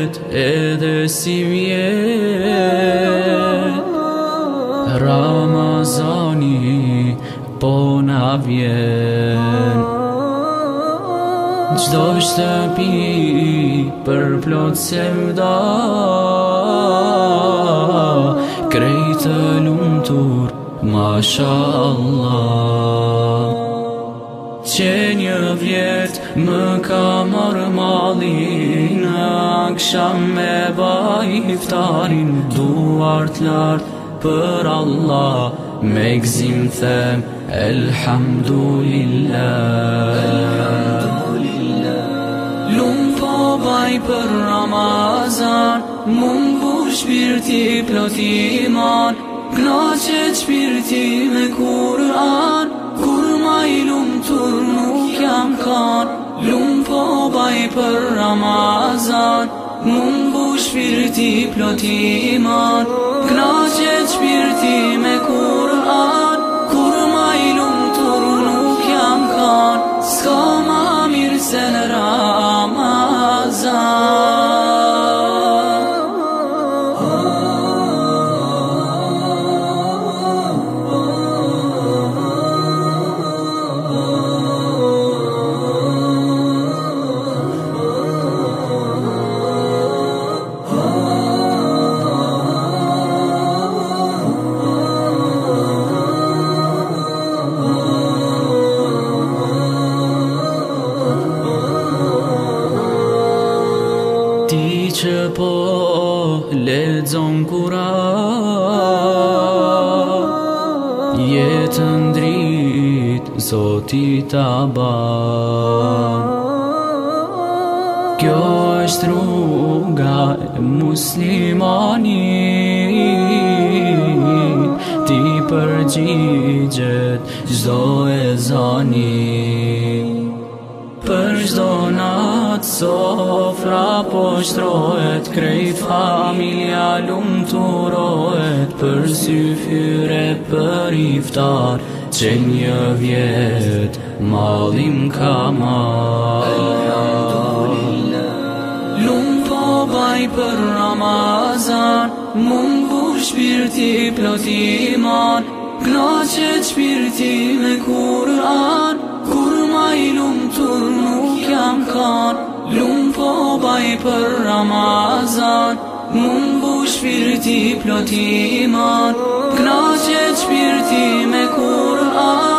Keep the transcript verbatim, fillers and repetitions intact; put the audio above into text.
vjet edhe si vjet Ramazani po na vjen Gjdo shtëpi për plot sevda Krejtë lumtur, masha Allah Që një vjet më ka marrë malin Aksham me baj iftarin Duart lart për Allah Me gzim them Elhamdulillah Lum po baj për Ramazan Mungu shpirti plot iman Knaqet shpirti me Kur'an Kur ma i lumtur nuk jam kan Lum po baj për Ramazan Mungu shpirti plot iman Knaqet shpirti me Kur'an Kur ma i lumtur nuk jam kan Ska ma mirë se Ramazan Ti që po lexon Kur'an Jetën drit Zoti ta ban Kjo është rruga e muslimanit Ti përgjigjet çdo ezani Për çdo nat sofra po shtrohet Krejt familja lumturohet Për sy fyre për iftar Që një vjet mallim ka marr Lum po baj për Ramazan Mungu shpirti plot iman Knaqet shpirti me Kur'an Kur ma i lumtur nuk jam kan Lum po baj për Ramazan Mungu shpirti plot iman Knaqet shpirti me Kur'an